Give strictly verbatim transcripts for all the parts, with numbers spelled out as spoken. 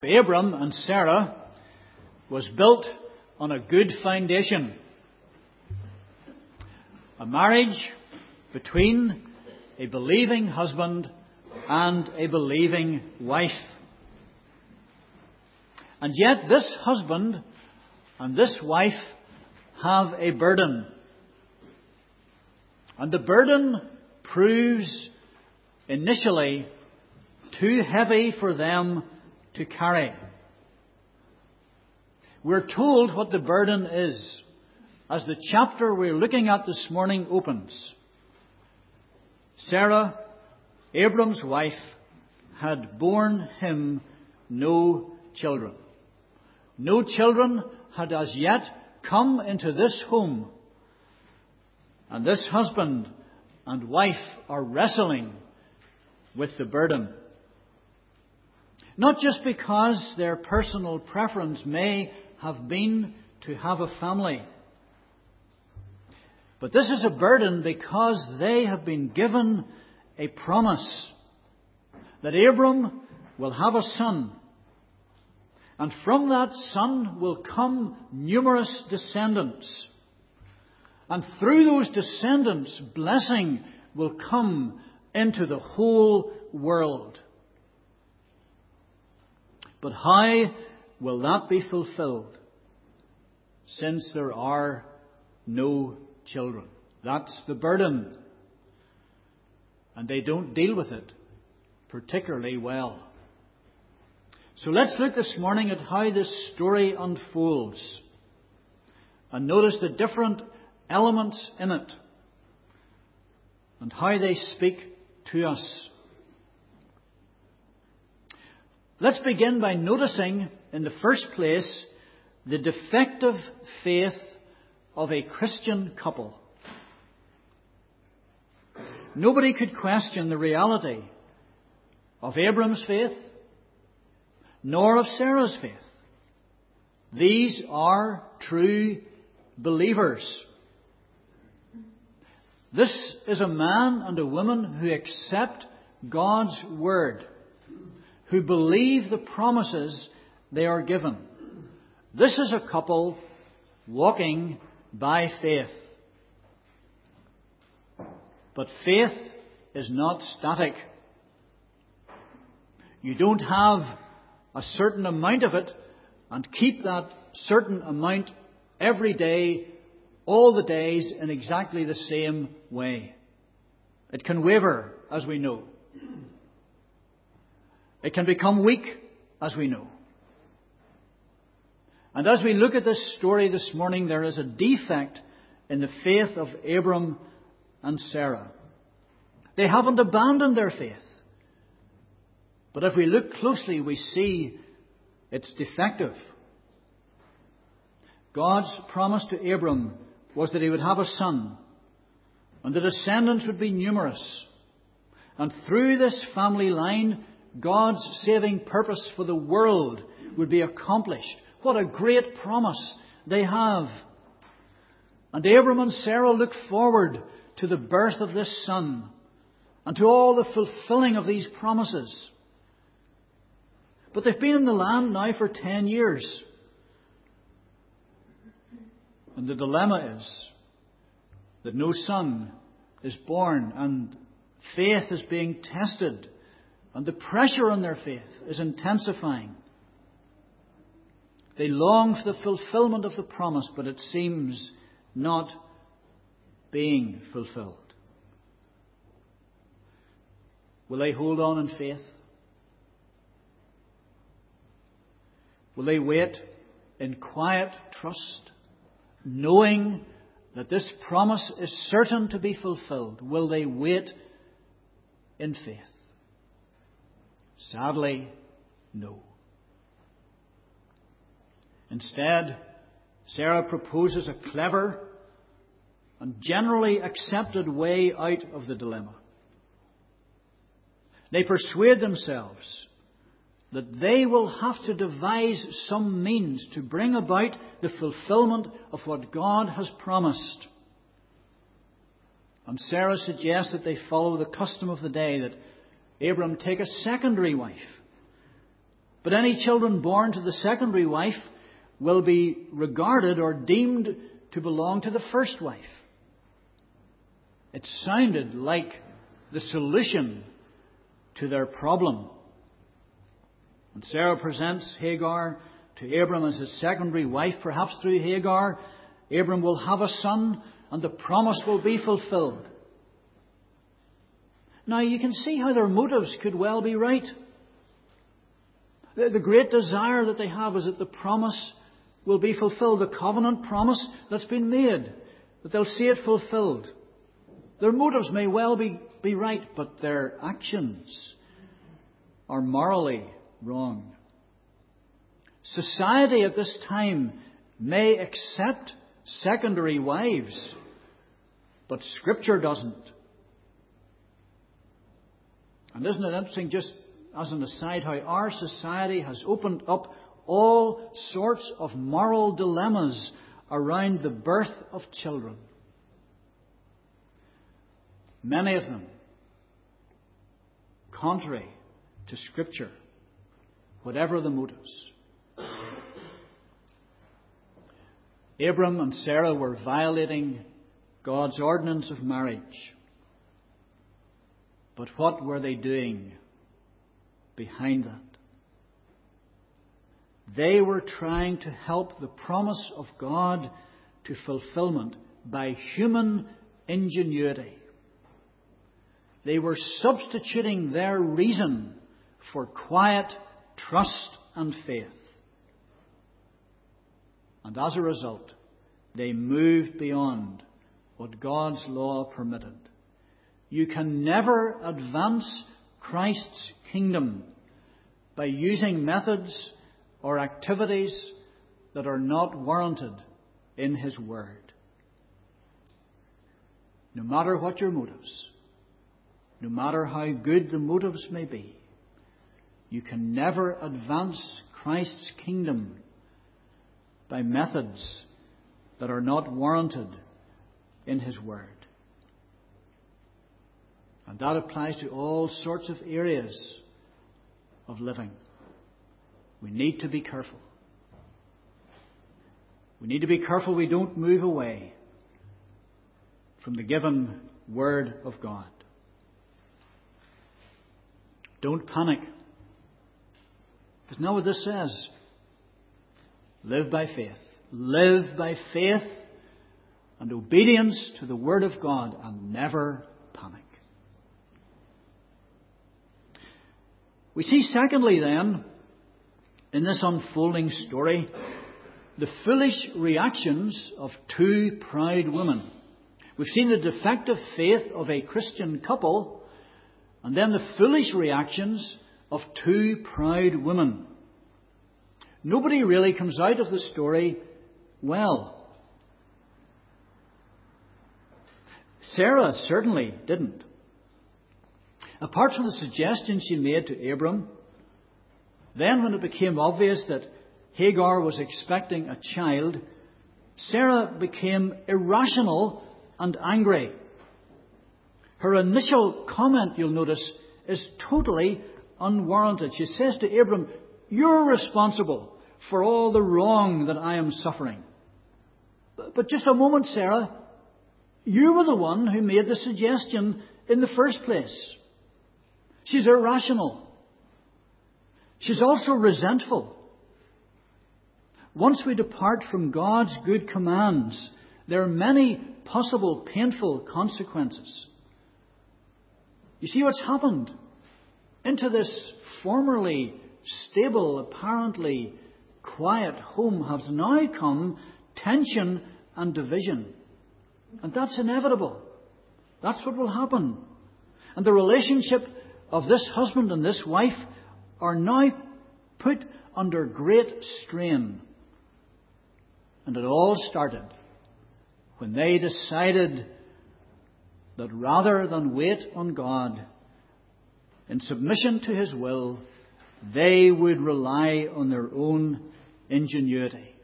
Abram and Sarah was built on a good foundation. A marriage between a believing husband and a believing wife. And yet this husband and this wife have a burden. And the burden proves initially too heavy for them to carry. We're told what the burden is as the chapter we're looking at this morning opens. Sarah, Abram's wife, had borne him no children. No children had as yet come into this home. And this husband and wife are wrestling with the burden. Not just because their personal preference may have been to have a family, but this is a burden because they have been given a promise that Abram will have a son, and from that son will come numerous descendants. And through those descendants, blessing will come into the whole world. But how will that be fulfilled since there are no children? That's the burden. And they don't deal with it particularly well. So let's look this morning at how this story unfolds. And notice the different elements in it. And how they speak to us. Let's begin by noticing, in the first place, the defective faith of a Christian couple. Nobody could question the reality of Abram's faith, nor of Sarah's faith. These are true believers. This is a man and a woman who accept God's word, who believe the promises they are given. This is a couple walking by faith. But faith is not static. You don't have a certain amount of it and keep that certain amount every day, all the days, in exactly the same way. It can waver, as we know. It can become weak, as we know. And as we look at this story this morning, there is a defect in the faith of Abram and Sarah. They haven't abandoned their faith. But if we look closely, we see it's defective. God's promise to Abram was that he would have a son, and the descendants would be numerous. And through this family line, God's saving purpose for the world would be accomplished. What a great promise they have. And Abram and Sarah look forward to the birth of this son and to all the fulfilling of these promises. But they've been in the land now for ten years. And the dilemma is that no son is born, and faith is being tested. And the pressure on their faith is intensifying. They long for the fulfillment of the promise, but it seems not being fulfilled. Will they hold on in faith? Will they wait in quiet trust, knowing that this promise is certain to be fulfilled? Will they wait in faith? Sadly, no. Instead, Sarah proposes a clever and generally accepted way out of the dilemma. They persuade themselves that they will have to devise some means to bring about the fulfillment of what God has promised. And Sarah suggests that they follow the custom of the day, that Abram take a secondary wife But any children born to the secondary wife will be regarded or deemed to belong to the first wife. It sounded like the solution to their problem. When Sarah presents Hagar to Abram as his secondary wife, perhaps through Hagar, Abram will have a son and the promise will be fulfilled. Now you can see how their motives could well be right. The, the great desire that they have is that the promise will be fulfilled. The covenant promise that's been made, that they'll see it fulfilled. Their motives may well be, be right, but their actions are morally wrong. Society at this time may accept secondary wives, but Scripture doesn't. And isn't it interesting, just as an aside, how our society has opened up all sorts of moral dilemmas around the birth of children. Many of them contrary to Scripture, whatever the motives. Abram and Sarah were violating God's ordinance of marriage. But what were they doing behind that? They were trying to help the promise of God to fulfillment by human ingenuity. They were substituting their reason for quiet trust and faith. And as a result, they moved beyond what God's law permitted. You can never advance Christ's kingdom by using methods or activities that are not warranted in His Word. No matter what your motives, no matter how good the motives may be, you can never advance Christ's kingdom by methods that are not warranted in His Word. And that applies to all sorts of areas of living. We need to be careful. We need to be careful we don't move away from the given Word of God. Don't panic. Because now what this says, live by faith. Live by faith and obedience to the Word of God and never panic. We see secondly then, in this unfolding story, the foolish reactions of two proud women. We've seen the defective faith of a Christian couple, and then the foolish reactions of two proud women. Nobody really comes out of the story well. Sarah certainly didn't. Apart from the suggestion she made to Abram, then when it became obvious that Hagar was expecting a child, Sarah became irrational and angry. Her initial comment, you'll notice, is totally unwarranted. She says to Abram, "You're responsible for all the wrong that I am suffering." But just a moment, Sarah. You were the one who made the suggestion in the first place. She's irrational. She's also resentful. Once we depart from God's good commands, there are many possible painful consequences. You see what's happened? Into this formerly stable, apparently quiet home has now come tension and division. And that's inevitable. That's what will happen. And the relationship of this husband and this wife are now put under great strain. And it all started when they decided that rather than wait on God in submission to His will, they would rely on their own ingenuity.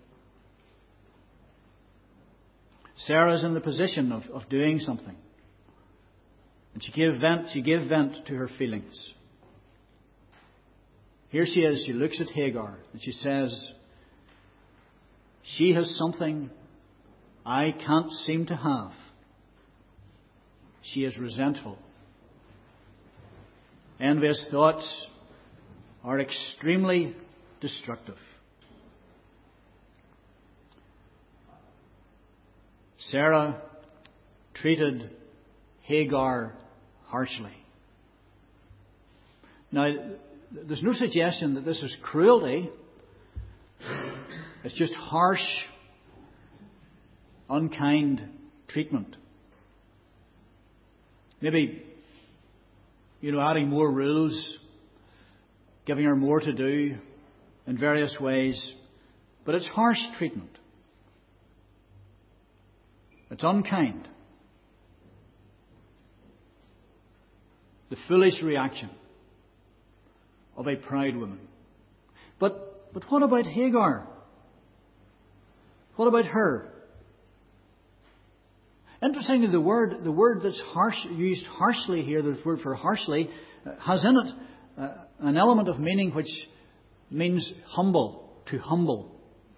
Sarah's in the position of, of doing something. And she gave vent, she gave vent to her feelings. Here she is, she looks at Hagar and she says, she has something I can't seem to have. She is resentful. Envious thoughts are extremely destructive. Sarah treated Hagar harshly. Now, there's no suggestion that this is cruelty. It's just harsh, unkind treatment. Maybe, you know, adding more rules, giving her more to do in various ways. But it's harsh treatment. It's unkind. The foolish reaction of a proud woman. But but what about Hagar? What about her? Interestingly, the word the word that's harsh, used harshly here, the word for harshly, has in it uh, an element of meaning which means humble, to humble.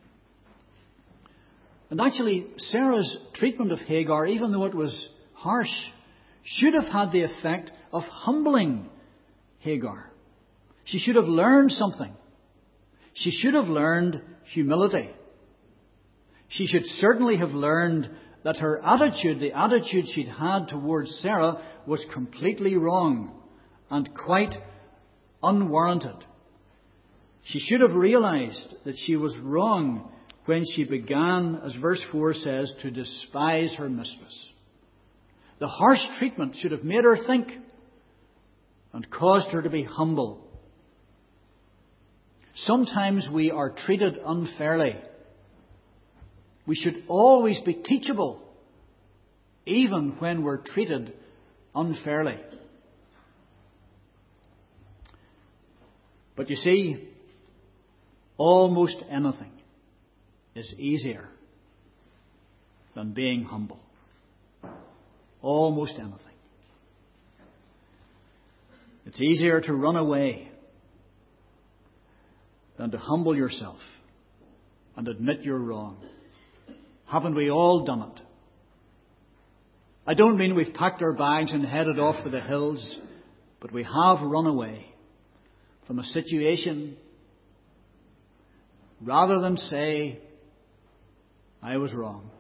And actually, Sarah's treatment of Hagar, even though it was harsh, should have had the effect of humbling Hagar. She should have learned something. She should have learned humility. She should certainly have learned that her attitude, the attitude she'd had towards Sarah, was completely wrong and quite unwarranted. She should have realized that she was wrong when she began, as verse four says, to despise her mistress. The harsh treatment should have made her think and caused her to be humble. Sometimes we are treated unfairly. We should always be teachable, even when we're treated unfairly. But you see, almost anything is easier than being humble. Almost anything. It's easier to run away than to humble yourself and admit you're wrong. Haven't we all done it? I don't mean we've packed our bags and headed off for the hills, but we have run away from a situation rather than say, I was wrong.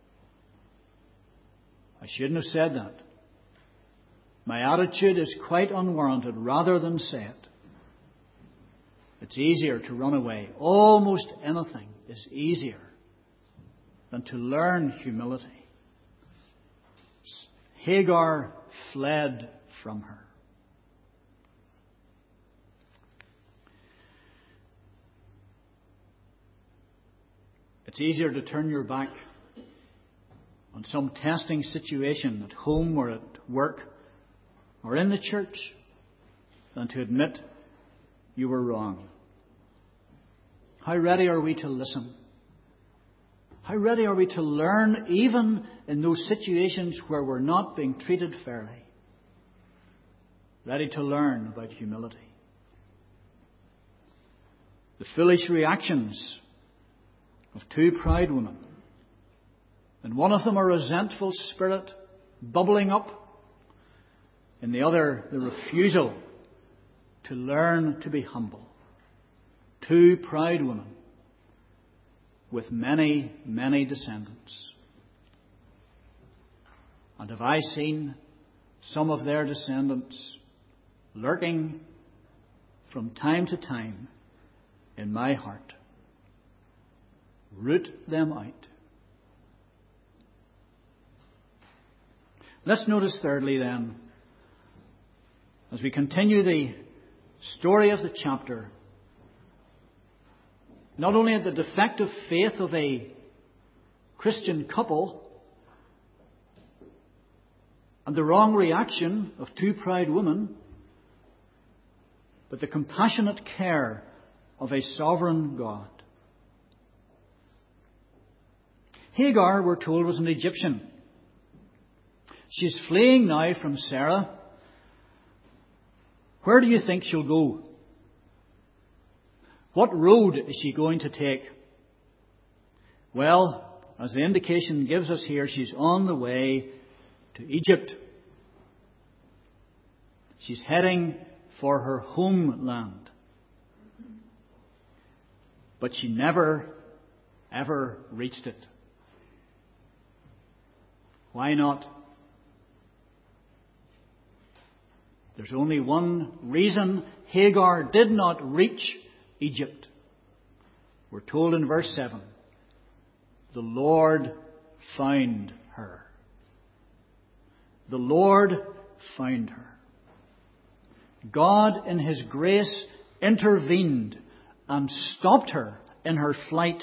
I shouldn't have said that. My attitude is quite unwarranted, rather than say it. It's easier to run away. Almost anything is easier than to learn humility. Hagar fled from her. It's easier to turn your back on some testing situation at home or at work or in the church than to admit you were wrong. How ready are we to listen? How ready are we to learn even in those situations where we're not being treated fairly? Ready to learn about humility. The foolish reactions of two proud women. In one of them a resentful spirit bubbling up. In the other, the refusal to learn to be humble. Two proud women with many, many descendants. And have I seen some of their descendants lurking from time to time in my heart? Root them out. Let's notice thirdly then, as we continue the story of the chapter, not only the defective faith of a Christian couple and the wrong reaction of two proud women, but the compassionate care of a sovereign God. Hagar, we're told, was an Egyptian. She's fleeing now from Sarah. Where do you think she'll go? What road is she going to take? Well, as the indication gives us here, she's on the way to Egypt. She's heading for her homeland. But she never, ever reached it. Why not? There's only one reason Hagar did not reach Egypt. We're told in verse seven, the Lord found her. The Lord found her. God in His grace intervened and stopped her in her flight.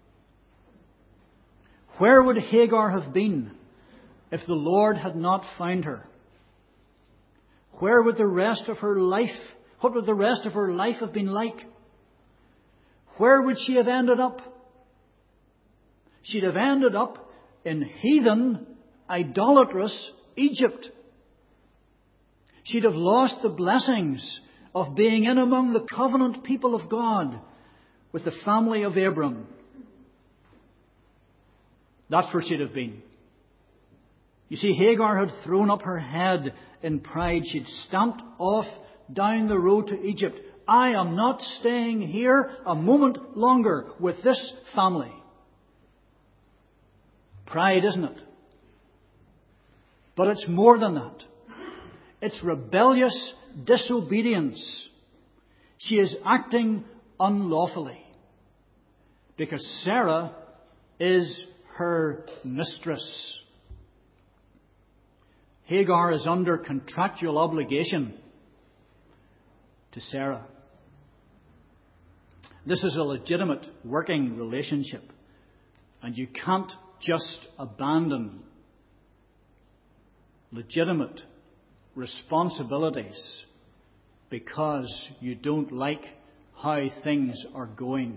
Where would Hagar have been if the Lord had not found her? Where would the rest of her life, what would the rest of her life have been like? Where would she have ended up? She'd have ended up in heathen, idolatrous Egypt. She'd have lost the blessings of being in among the covenant people of God with the family of Abram. That's where she'd have been. You see, Hagar had thrown up her head in pride. She'd stamped off down the road to Egypt. I am not staying here a moment longer with this family. Pride, isn't it? But it's more than that. It's rebellious disobedience. She is acting unlawfully because Sarah is her mistress. Hagar is under contractual obligation to Sarah. This is a legitimate working relationship, and you can't just abandon legitimate responsibilities because you don't like how things are going.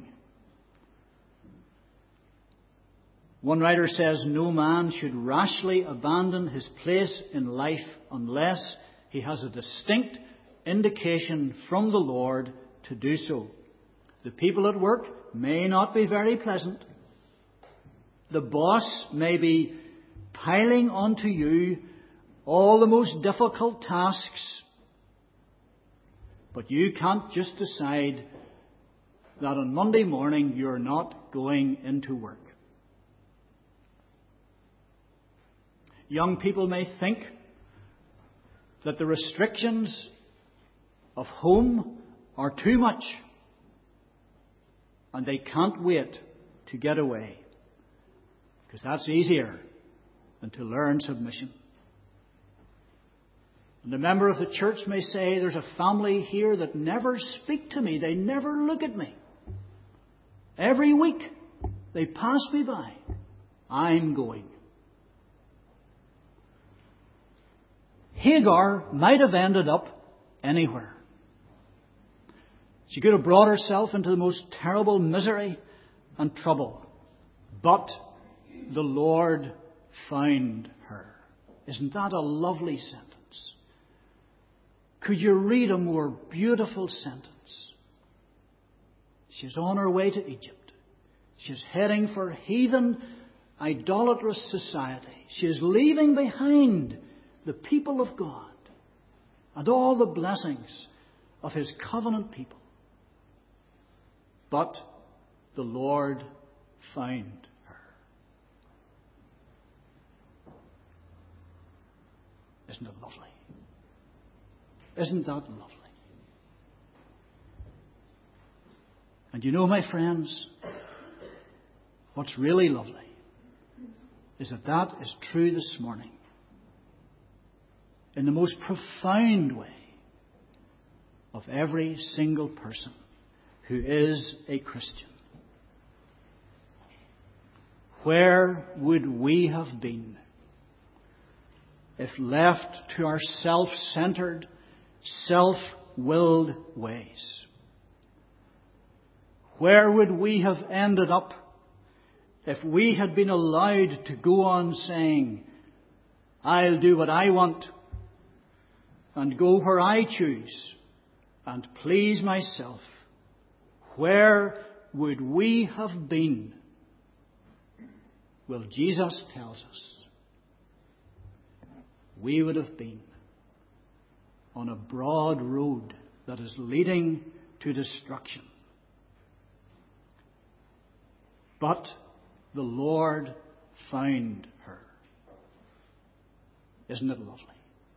One writer says, no man should rashly abandon his place in life unless he has a distinct indication from the Lord to do so. The people at work may not be very pleasant. The boss may be piling onto you all the most difficult tasks. But you can't just decide that on Monday morning you're not going into work. Young people may think that the restrictions of home are too much and they can't wait to get away, because that's easier than to learn submission. And a member of the church may say, there's a family here that never speak to me. They never look at me. Every week they pass me by. I'm going. Hagar might have ended up anywhere. She could have brought herself into the most terrible misery and trouble. But the Lord found her. Isn't that a lovely sentence? Could you read a more beautiful sentence? She's on her way to Egypt. She's heading for heathen, idolatrous society. She is leaving behind the people of God and all the blessings of His covenant people. But the Lord found her. Isn't it lovely? Isn't that lovely? And you know, my friends, what's really lovely is that that is true this morning in the most profound way of every single person who is a Christian. Where would we have been if left to our self-centered, self-willed ways? Where would we have ended up if we had been allowed to go on saying, I'll do what I want and go where I choose and please myself? where would we have been? Well, Jesus tells us we would have been on a broad road that is leading to destruction. But the Lord found her. Isn't it lovely?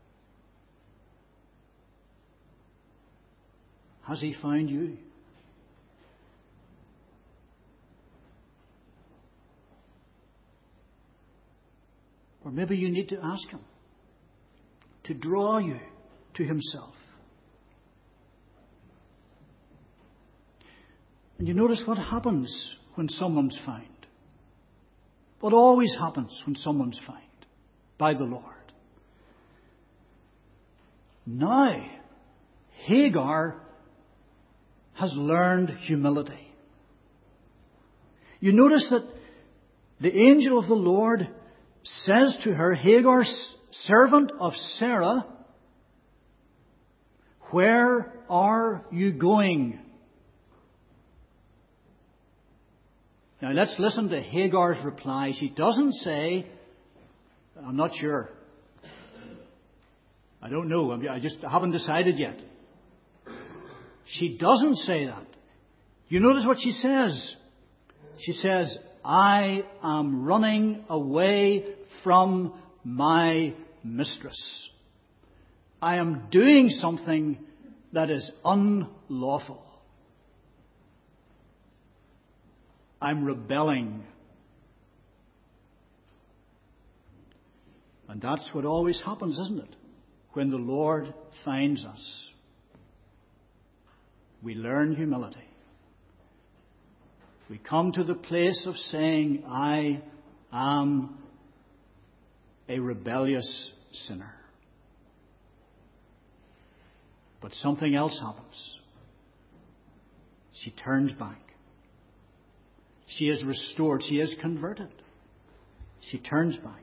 Has He found you? Or maybe you need to ask Him to draw you to Himself. And you notice what happens when someone's found. What always happens when someone's found by the Lord. Now, Hagar has learned humility. You notice that the angel of the Lord says to her, Hagar, servant of Sarah, where are you going? Now let's listen to Hagar's reply. She doesn't say, I'm not sure. I don't know. I just haven't decided yet. She doesn't say that. You notice what she says. She says, I am running away from my mistress. I am doing something that is unlawful. I'm rebelling. And that's what always happens, isn't it? When the Lord finds us. We learn humility. We come to the place of saying, I am a rebellious sinner. But something else happens. She turns back. She is restored. She is converted. She turns back.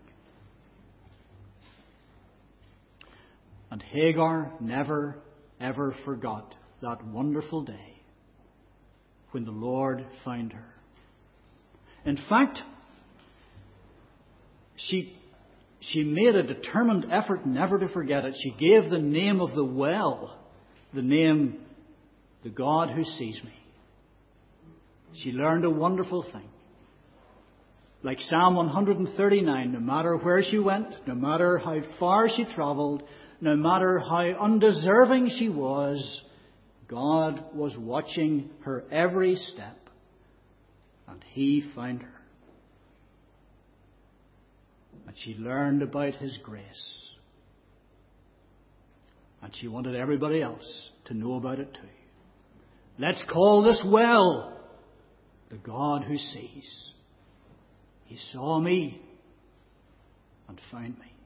And Hagar never, ever forgot that wonderful day when the Lord found her. In fact, she, she made a determined effort never to forget it. She gave the name of the well, the name, the God who sees me. She learned a wonderful thing. Like Psalm one thirty-nine, no matter where she went, no matter how far she travelled, no matter how undeserving she was, God was watching her every step, and He found her. And she learned about His grace. And she wanted everybody else to know about it too. Let's call this well the God who sees. He saw me and found me.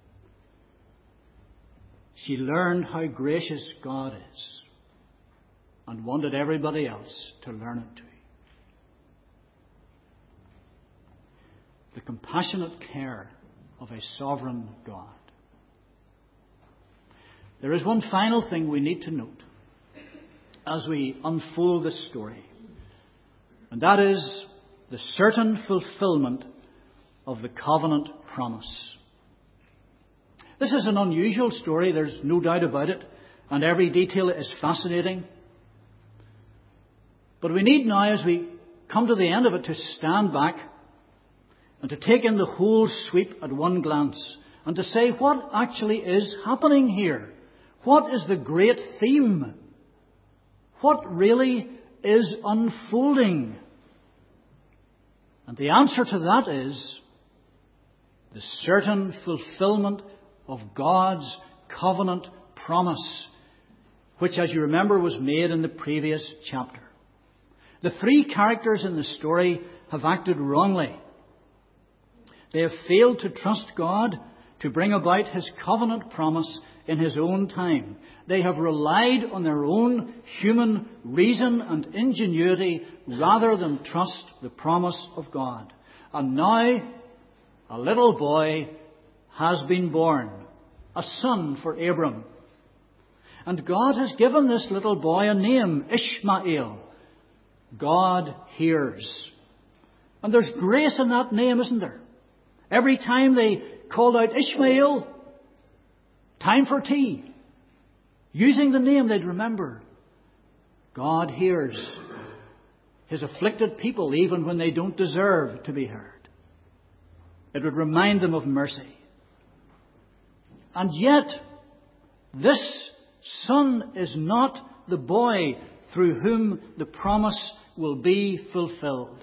She learned how gracious God is and wanted everybody else to learn it too. The compassionate care of a sovereign God. There is one final thing we need to note as we unfold this story, and that is the certain fulfillment of the covenant promise. This is an unusual story, there's no doubt about it, and every detail is fascinating. But we need now, as we come to the end of it, to stand back and to take in the whole sweep at one glance and to say what actually is happening here. What is the great theme? What really is unfolding? And the answer to that is the certain fulfillment of God's covenant promise, which, as you remember, was made in the previous chapter. The three characters in the story have acted wrongly. They have failed to trust God to bring about His covenant promise in His own time. They have relied on their own human reason and ingenuity rather than trust the promise of God. And now a little boy has been born, a son for Abram. And God has given this little boy a name, Ishmael, God hears. And there's grace in that name, isn't there? Every time they called out Ishmael, time for tea. Using the name, they'd remember God hears His afflicted people even when they don't deserve to be heard. It would remind them of mercy. And yet, this son is not the boy through whom the promise will be fulfilled.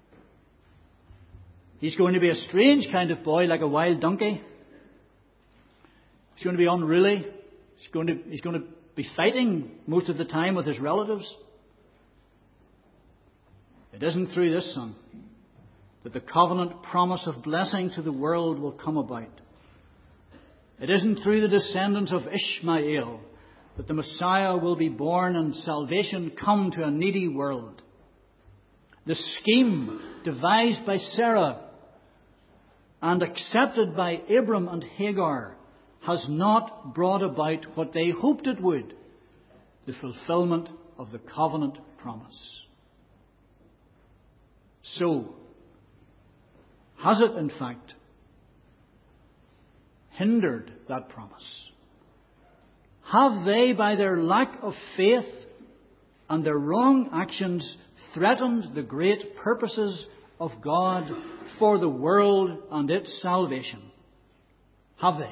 He's going to be a strange kind of boy, like a wild donkey. He's going to be unruly. He's going to, he's going to be fighting most of the time with his relatives. It isn't through this son that the covenant promise of blessing to the world will come about. It isn't through the descendants of Ishmael that the Messiah will be born and salvation come to a needy world. The scheme devised by Sarah and accepted by Abram and Hagar has not brought about what they hoped it would, the fulfillment of the covenant promise. So, has it in fact hindered that promise? Have they, by their lack of faith and their wrong actions, threatened the great purposes of God for the world and its salvation? Have they?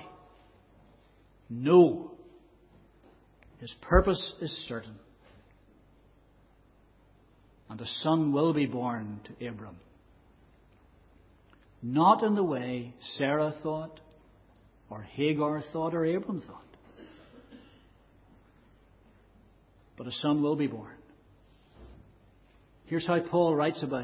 No. His purpose is certain. And a son will be born to Abram. Not in the way Sarah thought, or Hagar thought, or Abram thought. But a son will be born. Here's how Paul writes about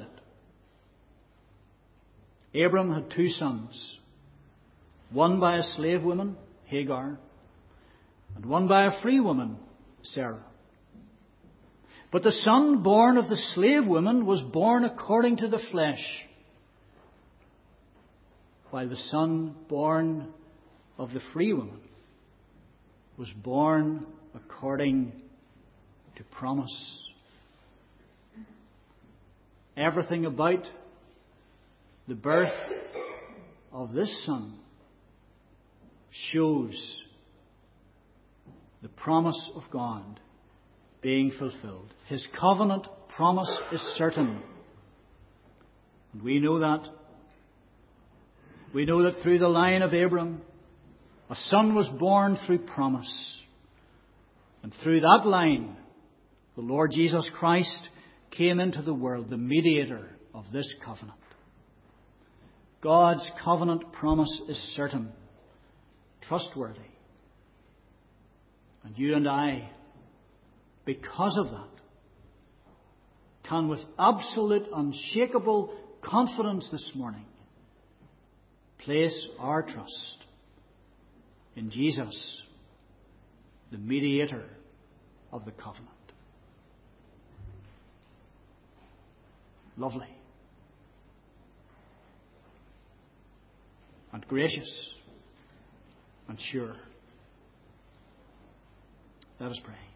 it. Abram had two sons. One by a slave woman, Hagar, and one by a free woman, Sarah. But the son born of the slave woman was born according to the flesh, while the son born of the free woman was born according to promise. Everything about the birth of this son shows the promise of God being fulfilled. His covenant promise is certain. And we know that. We know that through the line of Abram, a son was born through promise. And through that line, the Lord Jesus Christ came into the world, the mediator of this covenant. God's covenant promise is certain, trustworthy. And you and I, because of that, can with absolute, unshakable confidence this morning place our trust in Jesus, the mediator of the covenant. Lovely and gracious and sure. Let us pray.